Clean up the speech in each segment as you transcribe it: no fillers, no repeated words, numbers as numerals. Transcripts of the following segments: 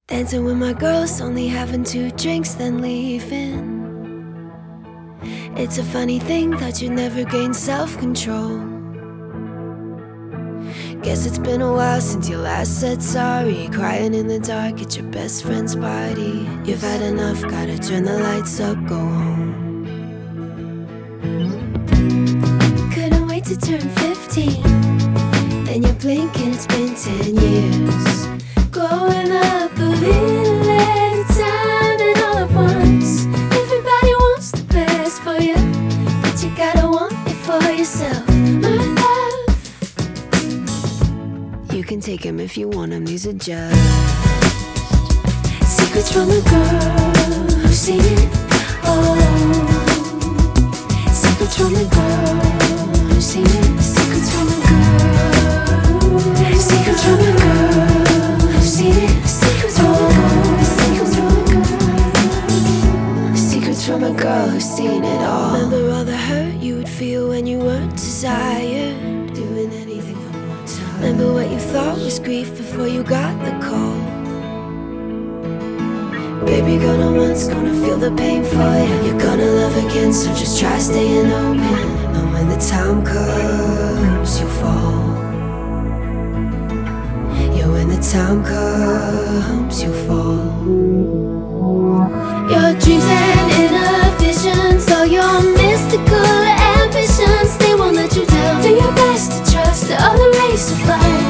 Dancing with my girls, only having 2 drinks, then leaving. It's a funny thing, thought you'd never gain self-control. Guess it's been a while since you last said sorry. Crying in the dark at your best friend's party. You've had enough, gotta turn the lights up, go home. Couldn't wait to turn 15. Then you blink and it's been 10 years. Growing up a little at a time and all at once. Everybody wants the best for you, but you gotta want it for yourself, my love. You can take them if you want them, these are just secrets from a girl who's seen it all. Secrets from a girl who's seen it. Secrets from a girl. Secrets from a girl. Secrets from a girl who's seen it all. Remember all the hurt you would feel when you weren't desired, doing anything for more time. Remember what you thought was grief before you got the call. Baby, gonna once, gonna feel the pain for you. You're gonna love again, so just try staying open. And when the time comes, you'll fall. When the time comes, you fall. Your dreams and inner visions, all your mystical ambitions, they won't let you down. Do your best to trust the other rays of light.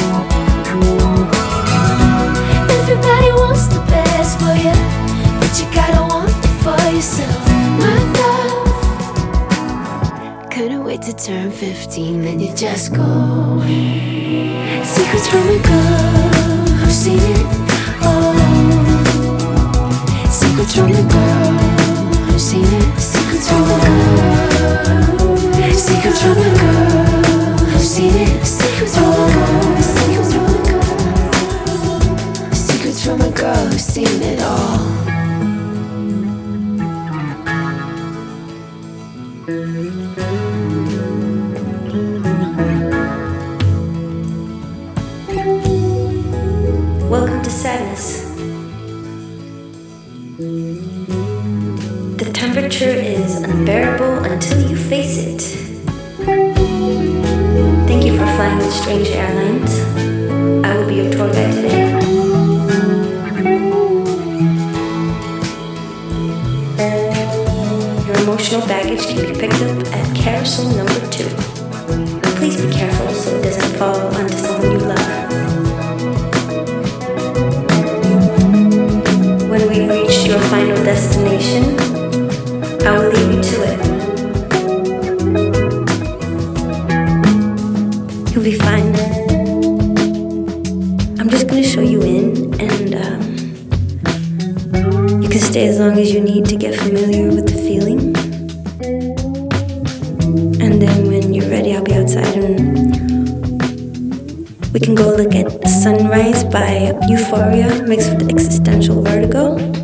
Everybody wants the best for you, but you gotta want it for yourself, my love. Couldn't wait to turn 15, then you just go. Secrets from a girl who's seen it all. Secrets from a girl who's seen it. Secrets from a girl. Secrets from a girl who's seen it. Secrets from a girl. Secrets from a girl who's seen it all. Welcome to sadness. The temperature is unbearable until you face it. Thank you for flying with Strange Airlines. I will be your tour guide today. Your emotional baggage can be picked up at carousel number 2. Please be careful so it doesn't fall onto someone you love. When we reach your final destination, I will leave you to it. You'll be fine. I'm just gonna show you in, and you can stay as long as you need to get familiar with the feeling. And then when you're ready, I'll be outside and we can go look at Sunrise by Euphoria mixed with existential vertigo.